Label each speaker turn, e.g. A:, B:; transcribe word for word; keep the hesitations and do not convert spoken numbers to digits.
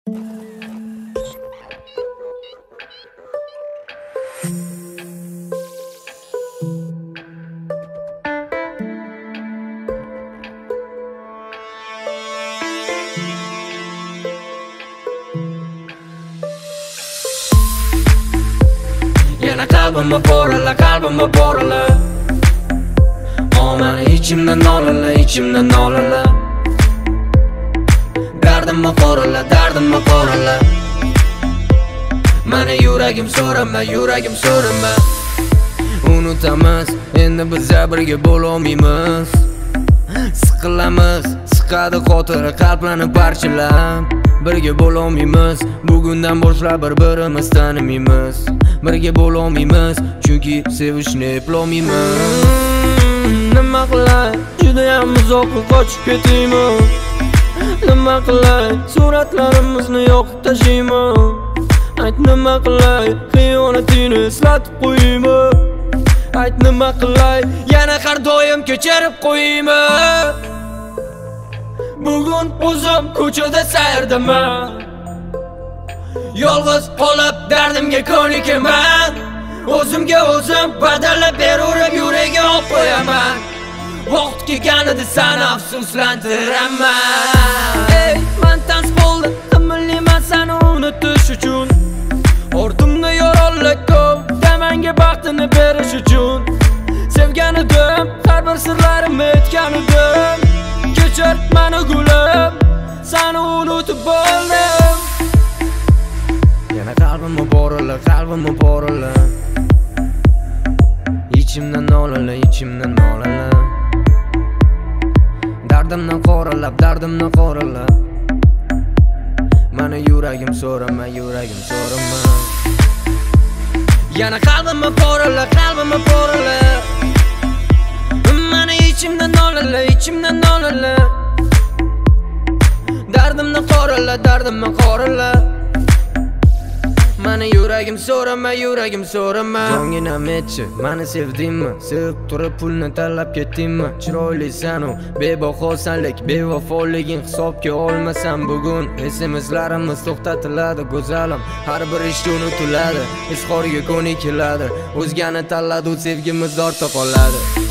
A: Yana qalbimga borala, qalbimga borala. O meni ichimdan nolala, ichimdan nolala. Dardimga qorala, dardimga qorala. Meni yuragim so'rama, yuragim so'rama. Unutamiz, endi biz birga bo'lolmaymiz. Siqilamiz, siqadi xotira qalblarni parchalab. Birga bo'lolmaymiz, bugundan boshlab bir-birimiz tanimaymiz. Birga bo'lolmaymiz, chunki sevishni eplolmaymiz. Nima qilay, juda ham uzoqqa qochib ketayman. Nima qilay, suratlarimizni yoqib tashlayman. Ayt nima qilay, xiyonatingni eslatib qo'yayman. Ayt nima qilay, yana har doim kechirib qo'yayman. Bugun o'zim ko'chada sayrdaman. Yolg'iz qolib dardimga ko'nikaman. O'zimga o'zim badalab beraverib yuragimga olib qo'yaman. Vaqt kelganida seni afsuslantiraman. Ey, men tans bo'ldim, qimillayman seni unutish uchun. Ortimda yorollar ko'p, menga baxtini berish uchun. Sevgan edim, har bir sirlarimni aytgan edim. Kechir meni gulim, seni unutib bo'ldim. Yana qalbimga borala, qalbimga borala. İçimden nolala, içimden nolala. Dardimdan qoralab, dardimdan qoralab. Meni yuragim so'rama, yuragim so'rama. Yana qalbimga borala, qalbimga borala. Meni içimden nolala, içimden nolala. Dardimdan qorala, dardimdan qorala. Meni yuragim so'rama, yuragim so'rama. Jonginam etchi, meni sevdingmi? Sevib turib pulni tanlab ketdingmi? Chiroylisan u, bebahosanlik, bevafoliging hisobga olmasam bugun. S M S'larimiz to'xtatiladi, go'zalim. Har bir ish unutiladi, izhorga ko'nikiladi. O'zgani tanladi, sevgimiz ortda qoladi.